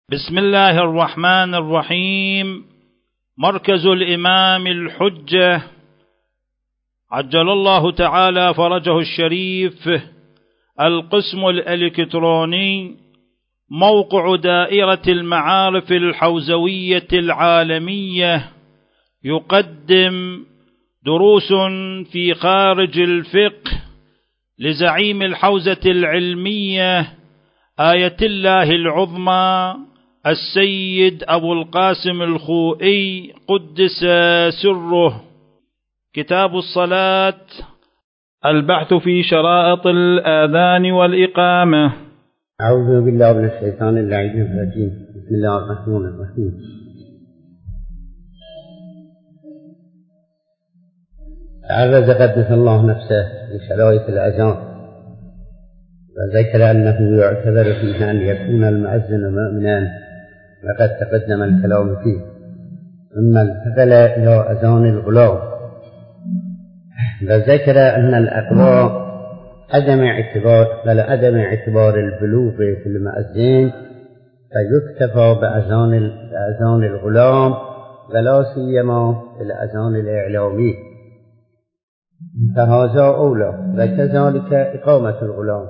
بسم الله الرحمن الرحيم. مركز الإمام الحجة عجل الله تعالى فرجه الشريف، القسم الإلكتروني، موقع دائرة المعارف الحوزوية العالمية، يقدم دروس في خارج الفقه لزعيم الحوزة العلمية آية الله العظمى السيد أبو القاسم الخوئي قدس سره. كتاب الصلاة، البحث في شرائط الآذان والإقامة. أعوذ بالله من الشيطان اللعين الرجيم. بسم الله الرحمن الرحيم. تعرض قدس الله نفسه لشرائط الأذان، وذكر أنه يعتبر فيها أن يكون المؤذن مؤمنا، وقد تقدم الكلام فيه. ثم انتقل إلى أذان الغلام، وذكر أن الأقوى عدم اعتبار البلوغ في المؤذن، فيكتفى بأذان الغلام، ولا سيما الأذان الإعلامي، فهذا أولى. وكذلك إقامة الغلام.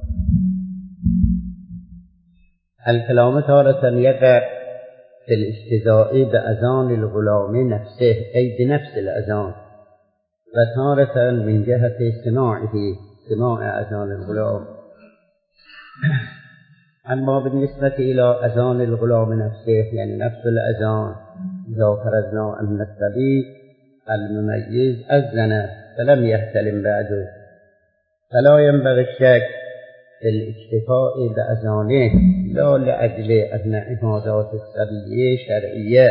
الكلام تارة يقع في الاستدعاء بأذان الغلام نفسه، أي بنفس الأذان، وتارة من جهة سماع أذان الغلام. أما بالنسبة إلى أذان الغلام نفسه، يعني نفس الأذان، إذا فرضنا أن الصبي المميز أذن فلم يحتلم بعده، فلا ينبغي الشك في الاكتفاء بأذانه، لا لأجل أن عبادات الصبي شرعية،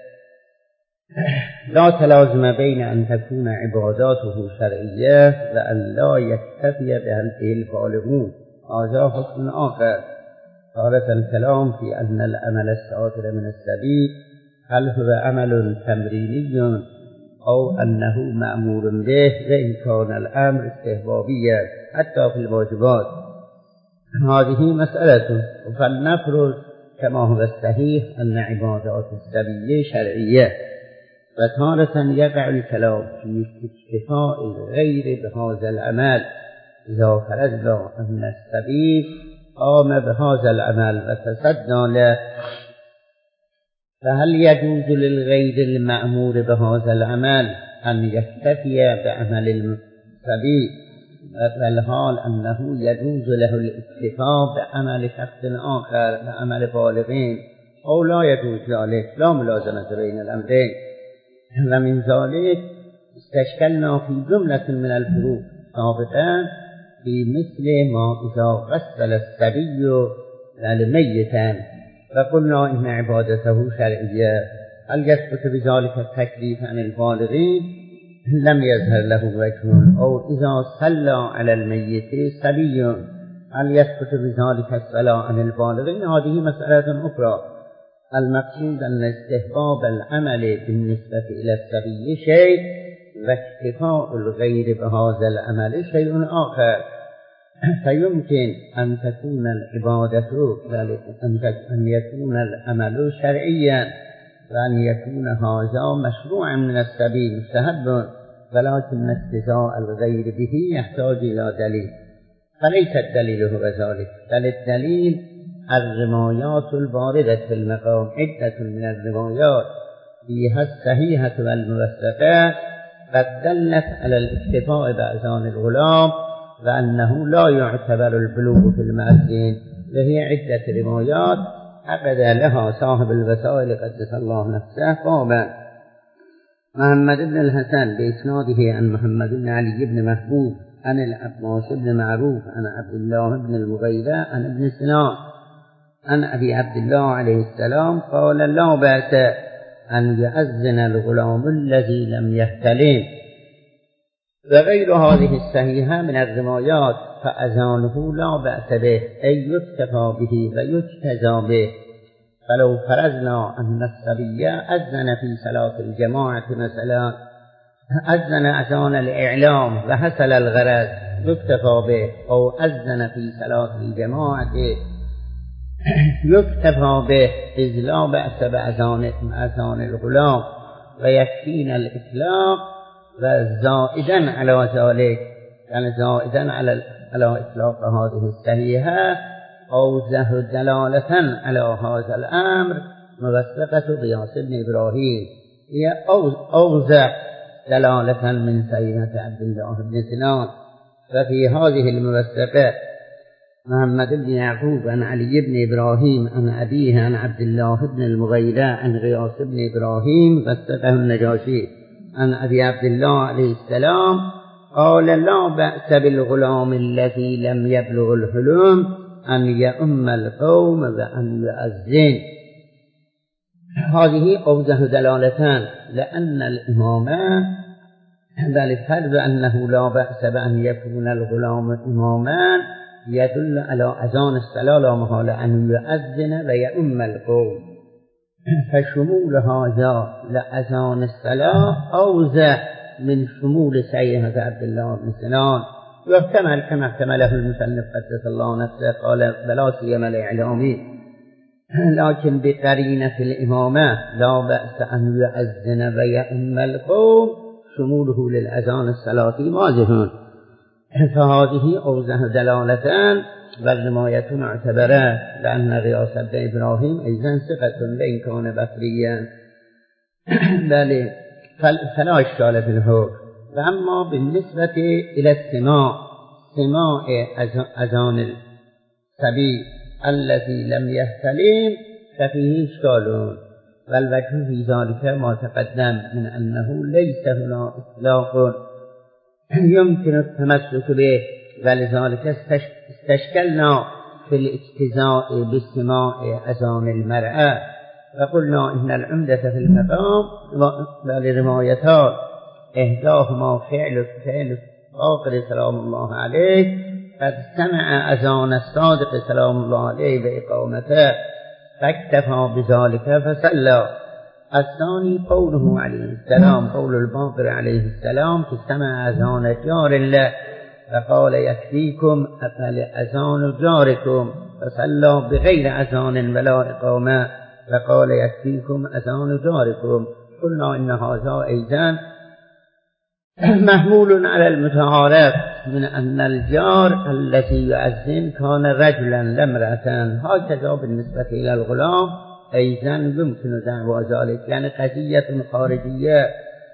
لا تلازم بين أن تكون عباداته شرعية وأن لا يكتفي بهذه البالغون. هذا حكم آخر. تارة الكلام في أن العمل الصادر من الصبي هل هو عمل تمريني أو أنه مأمور به، وإن كان الأمر استحبابيا حتى في الواجبات، هذه مسألة. فلنفرض كما هو الصحيح أن عبادات الصبي شرعية، وتارة يقع الكلام في اكتفاء الغير بهذا العمل. إذا فرضنا أن الصبي قام بهذا العمل وتصدى له، فهل يجوز للغير المأمور بهذا العمل أن يكتفي بعمل الصبي، والحال أنه يجوز له الاكتفاء بعمل شخص آخر بعمل بالغين، أو لا يجوز ذلك؟ لا ملازمة بين الأمرين. ومن ذلك استشكلنا في جملة من الفروق سابقا في مثل ما إذا غسل الصبي للميت، فقلنا إن عبادته شرعية، هل يثبت بذلك التكليف عن البالغين؟ لم يظهر له وجه. أو إذا صلى على الميت صبي، هل يثبت بذلك الصلاة عن البالغين؟ هذه مسألة أخرى. المقصود أن استحباب العمل بالنسبة إلى الصبي شيء، واكتفاء الغير بهذا العمل شيء آخر. فيمكن أن تكون العبادة أن يكون العمل شرعيا، وأن يكون هذا مشروعا من الصبي مستحب، ولكن استدعاء الغير به يحتاج إلى دليل، فليس الدليل هو ذلك، بل الدليل الروايات الواردة في المقام. عدة من الروايات فيها الصحيحة والموثقة قد دلت على الاكتفاء بأذان الغلام، وأنه لا يعتبر البلوغ في المؤذن، وهي عدة روايات عقد لها صاحب الوسائل قدس الله نفسه بابا. محمد بن الحسن بإسناده عن محمد بن علي بن محبوب عن العباس بن معروف عن عبد الله بن المغيرة عن ابن سنان عن أبي عبد الله عليه السلام قال: لا بأس أن يؤذن الغلام الذي لم يحتلم. وغير هذه الصحيحة من الروايات فأذانه لا بأس به، أي يكتفى به ويجتزى به. فلو فرضنا أن الصبي أذن في صلاة الجماعة مثلا، أذن أذان الإعلام وحصل الغرض يكتفى به، أو أذن في صلاة الجماعة يكتفى به إذ لا بأس بأذان الغلام ويكفينا الإطلاق وزائدا على ذلك، يعني زائدا على إطلاق هذه الصحيحة أوزه دلالة على هذا الأمر موثقة غياث بن إبراهيم، هي أوزه دلالة من صحيحة عبد الله بن سنان. ففي هذه الموثقة محمد بن يعقوب عن علي بن إبراهيم عن أبيه عن عبد الله بن المغيرة عن غياث بن إبراهيم وثقه النجاشي عن أبي عبد الله عليه السلام قال لا بأس بالغلام الذي لم يبلغ الحلم أن يؤم القوم وأن يؤذن. هذه أوجه دلالتان، لأن الإمام بل الفرض أنه لا بأس بأن يكون الغلام إماما يدل على أذان الصلاة لا محالة أن يؤذن ويؤم القوم، فشمول هذا لأذان الصلاة أوزع من شمول صحيحة عبد الله بن سنان، واحتمل كما احتمله المصنف قدس الله نفسه قال بلا سيما الإعلامي، لكن بقرينة الإمامة لا بأس أن يؤذن ويؤم القوم شموله للأذان الصلاة واضح. فهذه أوزه دلالتان والرماية معتبرة، لأن غياث بن إبراهيم أيضا ثقة وإن كان بصريا بل فلا إشكال في الحكم. وأما بالنسبة إلى سماع أذان الصبي الذي لم يحتلم ففيه إشكال، والوجه في ذلك ما تقدم من أنه ليس هنا إطلاق يمكن التمسك به، ولذلك استشكلنا في الاجتزاء بسماع أذان المرأة، فقلنا إن العمدة في المقام ولروايتان إحداهما فعل آخر سلام الله عليه قد سمع أذان الصادق سلام الله عليه بإقامته فاكتفى بذلك فصلى. الثاني قوله عليه السلام، قول الباقر عليه السلام فسمع أذان جار له فقال يكفيكم أذان جاركم فصلى بغير أذان ولا إقامة فقال يكفيكم أذان جاركم. قلنا إن هذا أيضا محمول على المتعارف من أن الجار الذي يؤذن كان رجلا لا امرأة، هكذا بالنسبة إلى الغلام أيضا يمكن دعوى ذلك، يعني قضية خارجية.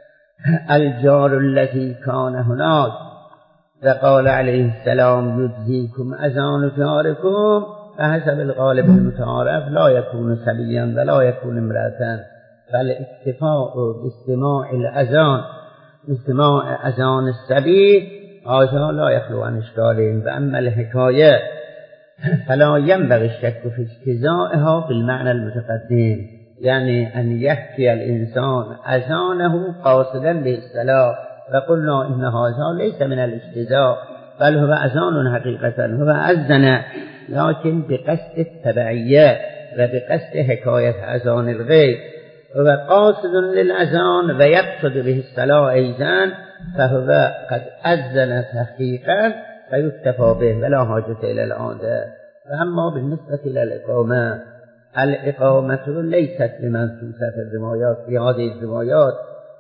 الجار الذي كان هناك فقال عليه السلام يجزيكم أذان جاركم، فحسب الغالب المتعارف لا يكون سبيا ولا يكون امرأة، فالاكتفاء باستماع الأذان باستماع أذان السبي هذا لا يخلو عن إشكال. وأما الحكاية فلا ينبغي الشك في اجتزائها بالمعنى المتقدم، يعني أن يحكي الإنسان أذانه قاصدا بالصلاة، فقلنا إن هذا ليس من الاجتزاء بل هو أذان حقيقة، هو أذن لكن بقصد التبعية وبقصد حكاية أذان الغير، هو قاصد للأذان ويقصد به الصلاة أيضا، فهو قد أذن تحقيقا فيكتفى به ولا حاجة إلى العادة. فأما بالنسبة إلى الإقامة ليست بمنصوصة في الروايات في هذه الروايات،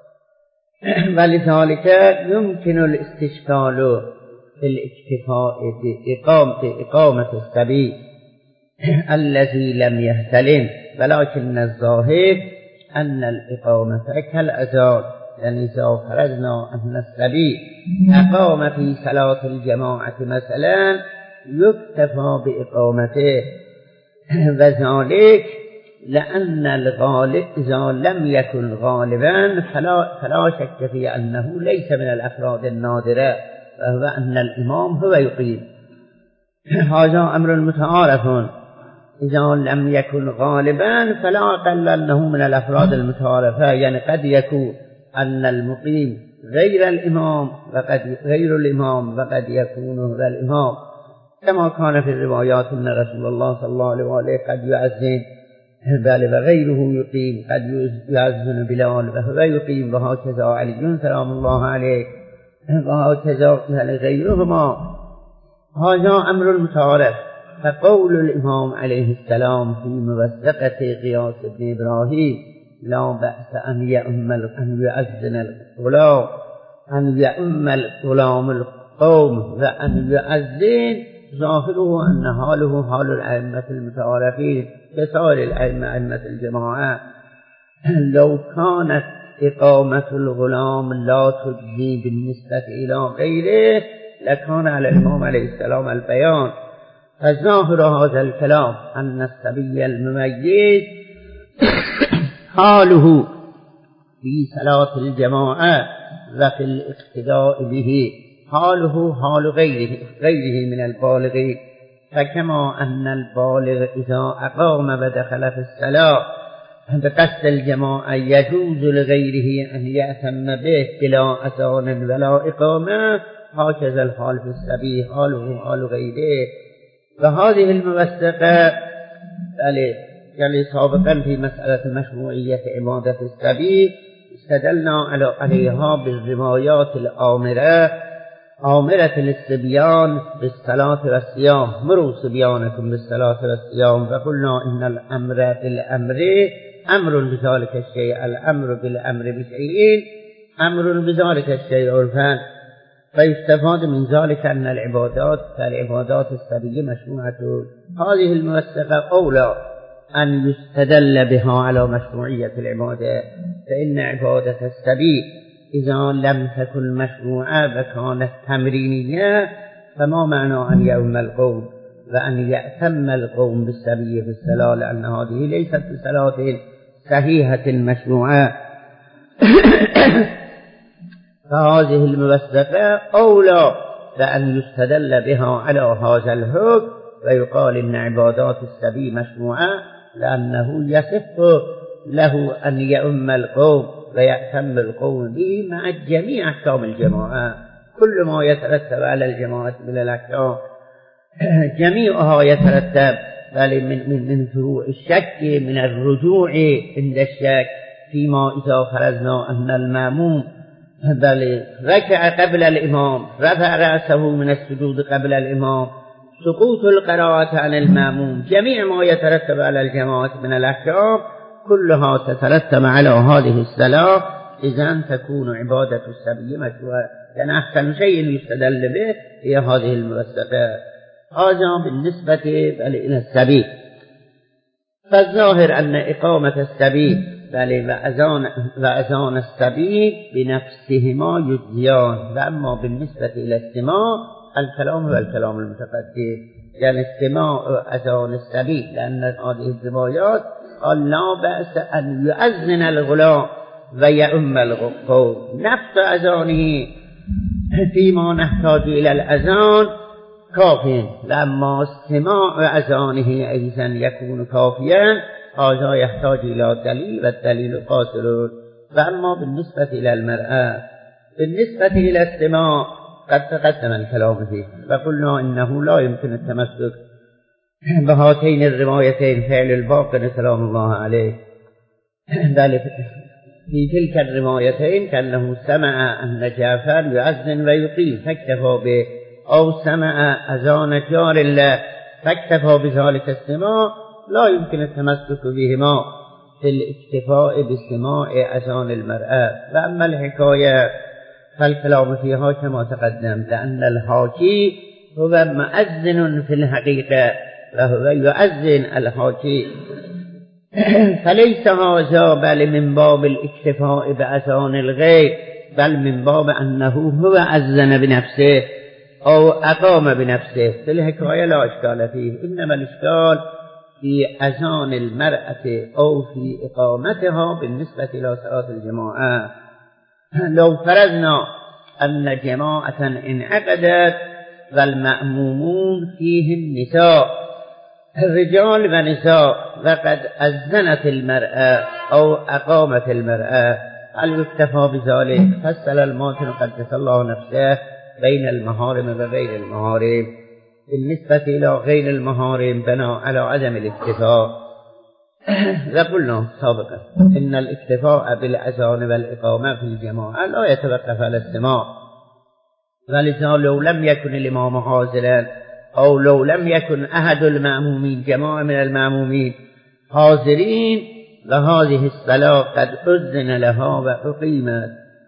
ولذلك يمكن الاستشكال في الاكتفاء بإقامة الصبي الذي لم يحتلم، ولكن الظاهر أن الإقامة كالأذان، يعني إذا فرضنا أن الصبي أقام في صلاة الجماعة مثلا يكتفى بإقامته، وذلك لأن الغالب إذا لم يكن غالبا فلا شك في أنه ليس من الأفراد النادرة، وهو أن الإمام هو يقيم، هذا أمر متعارف. إذا لم يكن غالبا فلا أقل أنه من الأفراد المتعارفة، يعني قد يكون أن المقيم غير الإمام وقد يكون هو الإمام، كما كان في الروايات أن رسول الله صلى الله عليه وآله قد يؤذن بل وغيره يقيم، قد يؤذن بلال وهو يقيم، وهكذا علي سلام الله عليه وهكذا غيرهما. هذا أمر متعارف. فقول الإمام عليه السلام في موثقة غياث بن إبراهيم لا بأس أن يؤذن الغلام أن يؤم الغلام القوم وأن يؤذن، ظاهره أن حاله حال الأئمة المتعارفين كسائر الأئمة أئمة الجماعة. لو كانت إقامة الغلام لا تجزي بالنسبة إلى غيره لكان على الإمام عليه السلام البيان. فظاهر هذا الكلام أن الصبي المميز حاله في صلاة الجماعة وفي الاقتداء به حاله حال غيره من البالغين، فكما أن البالغ إذا أقام ودخل في الصلاة بقصد الجماعة يجوز لغيره أن يأتم به بلا أذان ولا إقامة، هكذا الحال في الصبي حاله حال غيره. وهذه الموثقة يعني سابقا في مسألة مشروعية عبادة الصبي استدلنا عليها بالروايات الآمرة للصبيان بالصلاة والصيام، مروا صبيانكم بالصلاة والصيام، فقلنا إن الأمر بالأمر أمر بذلك الشيء، الأمر بالأمر بشيء أمر بذلك الشيء عرفان. فيستفاد من ذلك أن العبادات كالعبادات الصبي مشروعة. هذه الموثقة أولى أن يستدل بها على مشروعية العبادة، فإن عبادة الصبي إذا لم تكن مشروعة وكانت تمرينية فما معنى أن يؤم القوم وأن يأتم القوم بالصبي في الصلاة، لأن هذه ليست بصلاة صحيحة مشروعة. فهذه الموثقة أولى بأن يستدل بها على هذا الحكم ويقال إن عبادات الصبي مشروعة، لأنه يصح له أن يؤم القوم ويأتم القوم به مع جميع أحكام الجماعة، كل ما يترتب على الجماعة من الأحكام جميعها يترتب، بل من فروع الشك، من الرجوع عند الشك فيما إذا فرضنا أن المأموم بل ركع قبل الإمام، رفع رأسه من السجود قبل الإمام، سقوط القراءة عن المأموم، جميع ما يترتب على الجماعة من الأحكام كلها تترتب على هذه الصلاة، إذن تكون عبادة الصبي مشروعة. يعني أحسن شيء يستدل به هي هذه الموثقة. هذا بالنسبة إلى الصبي. فالظاهر أن إقامة الصبي وأذان الصبي بنفسهما يجزيان، وأما بالنسبة إلى السماع الكلام هو الكلام المتقدم، يعني السماع أذان الصبي، لأن هذه الروايات قال لا بأس أن يؤذن الغلام ويؤم القوم، نفس أذانه فيما نحتاج إلى الأذان كافٍ، لما استماع أذانه أيضا يكون كافيا، هذا يحتاج إلى دليل والدليل قاصر. فأما بالنسبة إلى المرأة بالنسبة إلى الاستماع قد تقدم الكلام فيه، فقلنا إنه لا يمكن التمسك بهاتين الروايتين فعل الباقر سلام الله عليه، بل في تلك الروايتين كأنه سمع أن جعفر يؤذن ويقيم فاكتفى به، أو سمع أذان جار الله فاكتفى بذلك السماع، لا يمكن التمسك بهما في الاكتفاء بسماع أذان المرأة. وأما الحكاية فالكلام فيها كما تقدم، لأن الحاكي هو مؤذن في الحقيقة وهو يؤذن الحاكي، فليس هذا بل من باب الاكتفاء بأذان الغير، بل من باب أنه هو أذن بنفسه أو أقام بنفسه. في الحكاية لا إشكال فيه، إنما الإشكال في أذان المرأة أو في إقامتها بالنسبة إلى صلاة الجماعة. لو فرضنا أن جماعة انعقدت والمأمومون فيهم نساء، الرجال ونساء، وقد أذنت المرأة أو أقامت المرأة، هل يكتفى بذلك؟ فصل الماتن قدس الله نفسه بين المحارم وغير المحارم. بالنسبة إلى غير المحارم بنى على عدم الاكتفاء، وقلنا سابقا إن الاكتفاء بالأذان والإقامة في الجماعة لا يتوقف على السماع، ولذا لو لم يكن الإمام حاضرا أو لو لم يكن أحد المأمومين جماعة من المأمومين حاضرين وهذه الصلاة قد أذن لها وأقيمت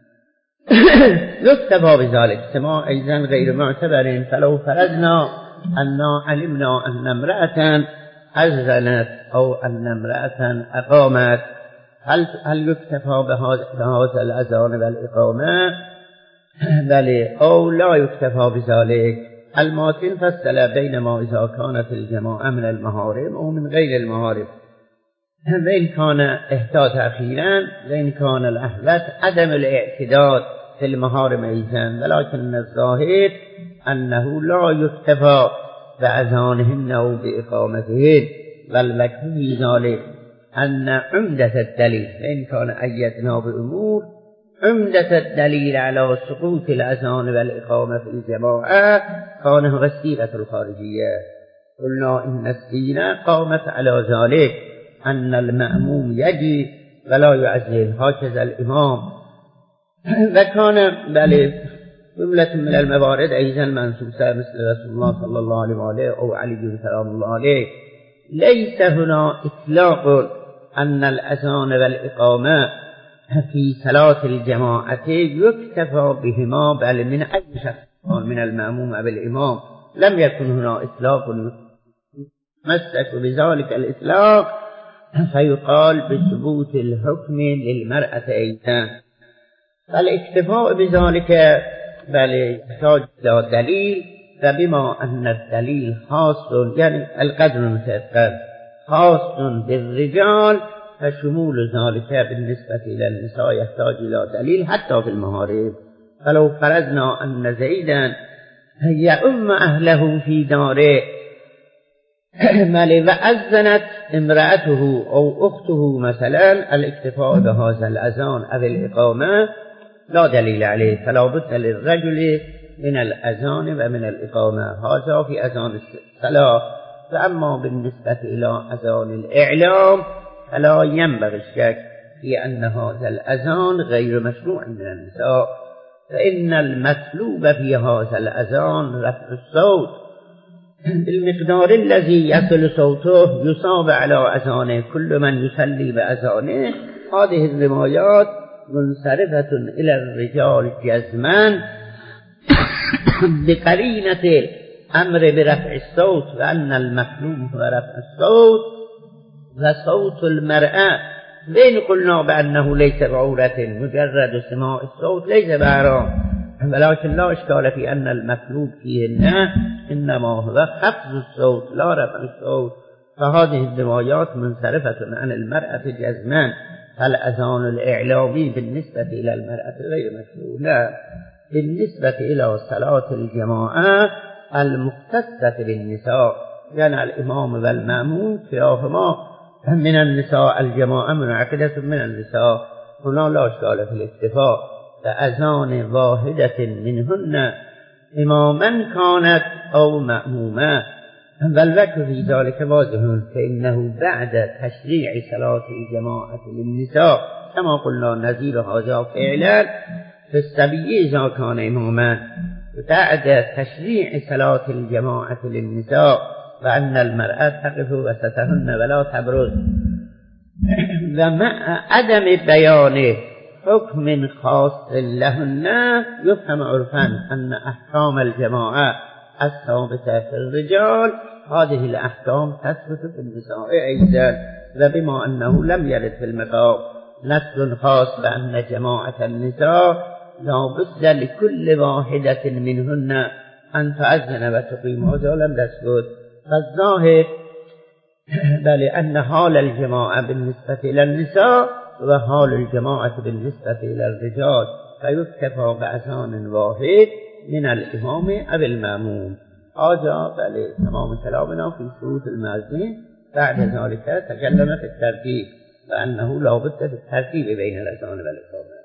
يكتفى بذلك. سماع أيضا غير معتبر. فلو فرضنا أننا علمنا أن امرأة أذنت أو أن امرأة أقامت، هل يكتفى بهذا الأذان والإقامة؟ بل أو لا يكتفى بذلك. الماتن فصل بينما إذا كانت الجماعة من المحارم أو من غير المحارم، وإن كان احتاط أخيرا وإن كان الأحوط عدم الاعتداد في المحارم أيضا، ولكن الظاهر أنه لا يكتفى بأذانهن أو بإقامتهن، والوجه في ذلك أن عمدة الدليل، وإن كان أيدنا بأمور، عمدة الدليل على سقوط الأذان والإقامة في الجماعة كان هو السيرة الخارجية. قلنا إن السيرة قامت على ذلك أن المأموم يجي ولا يعزل، هكذا الإمام. وكان بل جملة من الموارد أيضا منسوسة مثل رسول الله صلى الله عليه وآله أو علي سلام الله عليه. ليس هنا إطلاق أن الأذان والإقامة في صلاة الجماعة يكتفى بهما، بل من أي شخص من المأموم أو الإمام. لم يكن هنا إطلاق مسك بذلك الإطلاق فيقال بثبوت الحكم للمرأة أيضا. فالاكتفاء بذلك بل يحتاج إلى دليل، فبما أن الدليل خاص يعني القدر المتأخر خاص بالرجال، فشمول ذلك بالنسبة إلى النساء يحتاج إلى دليل حتى في المحارم. فلو فرضنا أن زيدا يؤم أهله في داره وأذنت امرأته أو أخته مثلا، الاكتفاء بهذا الأذان أو الإقامة لا دليل عليه، فلا بد للرجل من الأذان ومن الإقامة. هذا في أذان الصلاة. فأما بالنسبة إلى أذان الإعلام فلا ينبغي الشك في أن هذا الأذان غير مشروع من النساء، فإن المطلوب في هذا الأذان رفع الصوت بالمقدار الذي يصل صوته يصاب على أذانه كل من يصلي بأذانه. هذه الروايات منصرفة إلى الرجال جزما بقرينة أمر برفع الصوت، وأن المطلوب هو رفع الصوت وصوت المرأة. بين قلنا بأنه ليس بعورة، مجرد سماع الصوت ليس بحرام، ولكن لا إشكال في أن المطلوب فيهن إنما هو خفض الصوت لا رفع الصوت. فهذه الروايات منصرفة عن المرأة جزما، فالأذان الإعلامي بالنسبة إلى المرأة غير مشروع. لا، بالنسبة إلى صلاة الجماعة المختصة بالنساء، يعني الإمام والمأموم كلاهما من النساء، الجماعة منعقدة من النساء، هنا لا إشكال في الاكتفاء فأذان واحدة منهن إماما كانت أو مأموما. والوجه في ذلك واضح، فإنه بعد تشريع صلاة الجماعة للنساء كما قلنا نزيل هذا فعلا في السبي إذا كان إماما، بعد تشريع صلاة الجماعة للنساء وأن المرأة تقف وسطهن ولا تبرز، ومع عدم بيان حكم خاص لهن يفهم عرفا أن أحكام الجماعة الثابتة في الرجال هذه الأحكام تثبت في النساء أيضا. وبما أنه لم يرد في المقام نص خاص بأن جماعة النساء لا بد لكل واحدة منهن أن تأذن وتقيم، هذا لم يثبت. فالظاهر بل أن حال الجماعة بالنسبة إلى النساء وحال الجماعة بالنسبة إلى الرجال، فيكتفى بأذان واحد من الإمام أو المأموم. هذا بل تمام كلامنا في شروط المأذن. بعد ذلك تكلم في الترتيب، فأنه لا بد في الترتيب بين الأذان والإقامة.